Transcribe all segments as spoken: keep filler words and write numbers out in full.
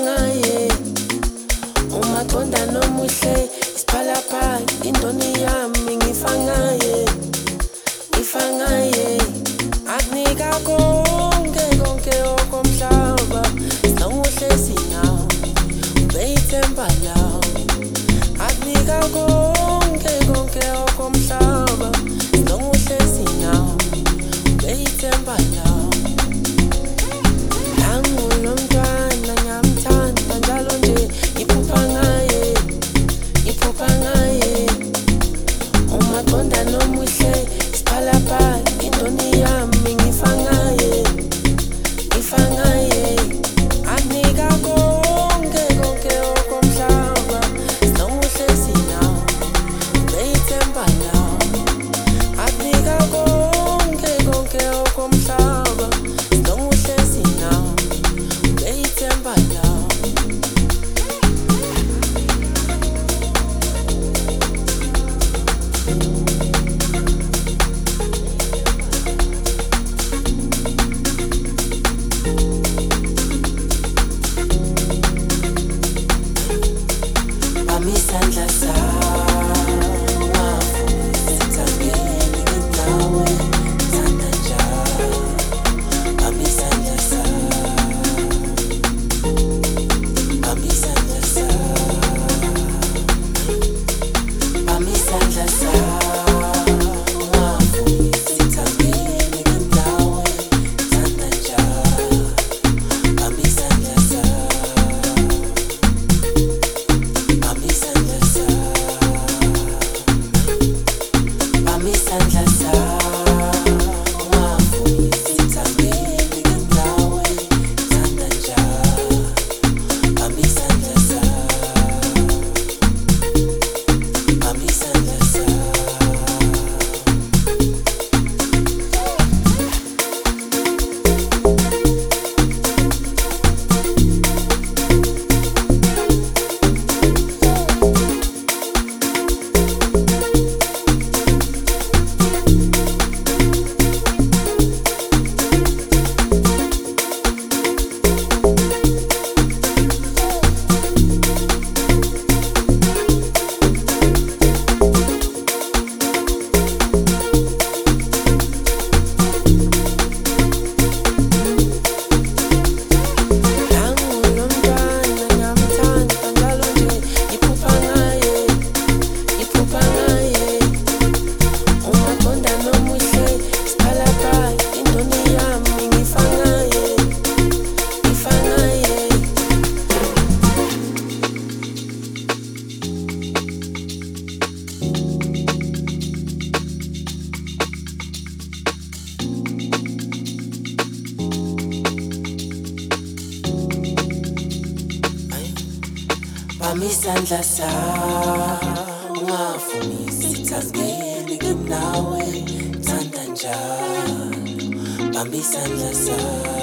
ngaye umaqonda nomuhle isiphalapha indoni yami ngifa ngaye ngifa ngaye akunika konke konke okomhlaba sinomuhle sinawo beyithemba lawo akunika konke konke okomhlaba sinomuhle sinawo beyithemba lawo Angulomntwana ngiyamthanda njalo nje iphupha ngaye iphupha ngaye umaqonda nomuhle isiphalaphala indoni yami ngifa ngaye ngifa ngaye akunika konke konke okomhlaba sinomuhle sinawo beyithemba lawo akunika konke konke okomhlaba sinomuhle sinawo beyithemba lawo Bamisandla sawa sithangeni nawe thanda njalo Bamisandla sawa Bamisandla sawa Bamisandla sawa sithangeni nawe thanda njalo Bamisandla sawa Bamisandla sawa Bamisandla sawa sithangeni nawe thanda njalo Bamisandla sawa Bamisandla sawa Bamisandla sawa sithangeni nawe thanda njalo Bamisandla sawa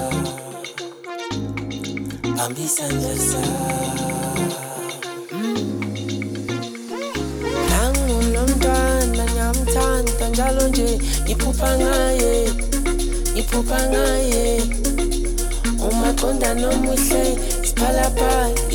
Bamisandla sawa Angulomntwana ngiyamthanda njalo nje iphupha ngaye iphupha ngaye umaqonda nomuhle isiphalaphala